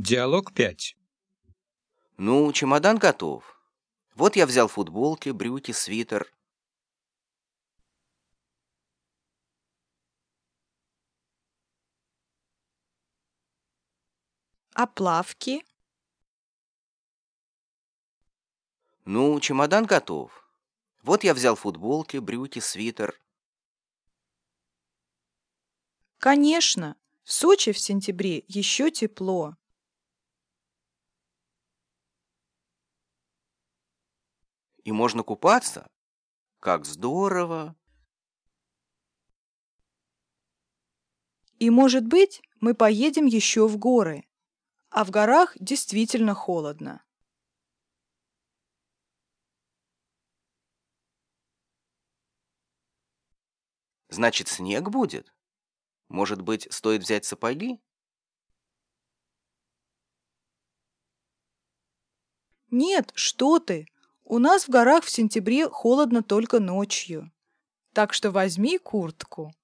Диалог 5. Ну, чемодан готов. Вот я взял футболки, брюки, свитер. А плавки? Ну, чемодан готов. Вот я взял футболки, брюки, свитер. Конечно, в Сочи в сентябре еще тепло. И можно купаться? Как здорово! И, может быть, мы поедем еще в горы. А в горах действительно холодно. Значит, снег будет? Может быть, стоит взять сапоги? Нет, что ты! У нас в горах в сентябре холодно только ночью. Так что возьми куртку.